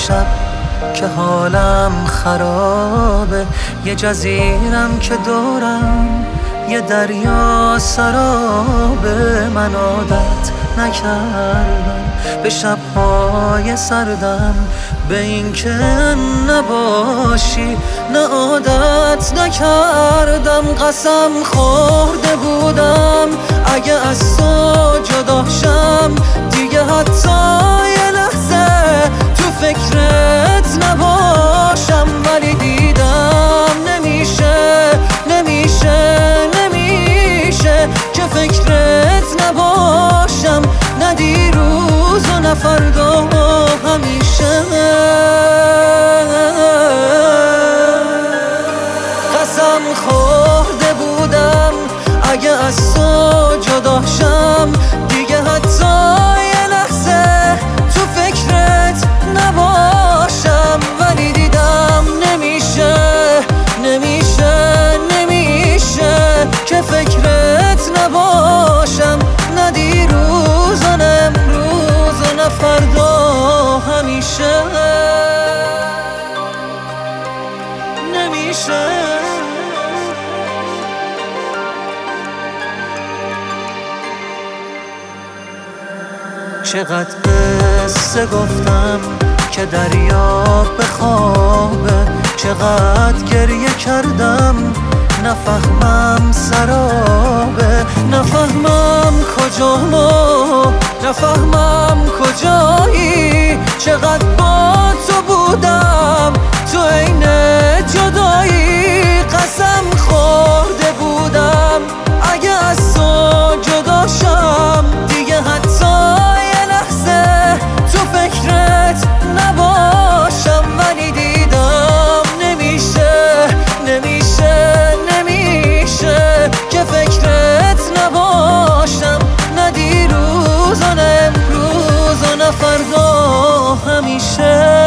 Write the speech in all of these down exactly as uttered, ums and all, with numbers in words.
شب که حالم خرابه، یه جزیرم که دورم یه دریا سرابه. من عادت نکردم به شب‌های سردم، به این که نباشی نه عادت نکردم. قسم خورده بودم اگه از تو جدا شم دیگه حتی یه لحظه تو فکرت نباشم. ولی دیدم نمیشه نمیشه نمیشه که فکرت نباشم، نه دیروز و نه فردا، همیشه. قسم خورده بودم اگه از تو جدا شم دیگه حتی یه لحظه تو فکرت نباشم. ولی دیدم نمیشه نمیشه نمیشه که فکرت نباشم، نه دیروز و نه امروز و نه فردا، همیشه. نمیشه. چقدر قصه گفتم که دریا بخوابه، چقدر گریه کردم نفهمم سرابه، نفهمم کجا ما، نفهمم کجایی. چقدر با تو بودم تو عین جدایی. قسم خورده بودم اگه از تو جدا شم دیگه حتی یه لحظه تو فکرت نباشم. ولی دیدم نمیشه نمیشه نمیشه که فکرت نباشم، نه دیروز و نه امروز و نه فردا، همیشه.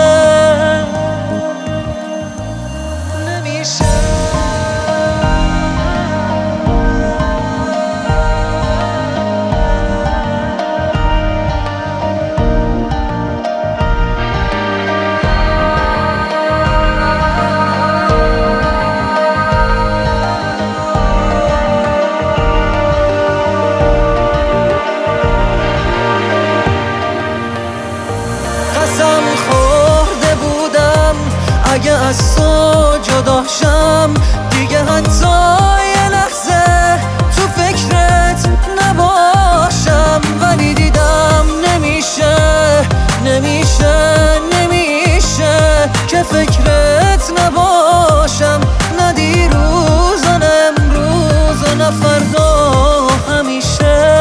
قسم خورده بودم اگه از تو جدا شم دیگه حتی یه لحظه تو فکرت نباشم. ولی دیدم نمیشه نمیشه نمیشه که فکرت نباشم، نه دیروز و نه امروز و نه فردا، همیشه.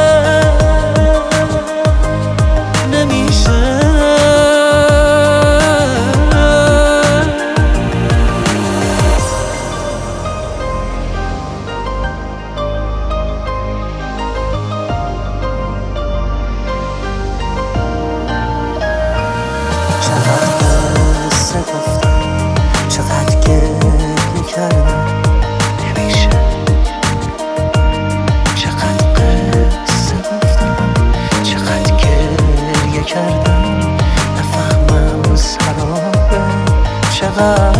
نمیشه. چقدر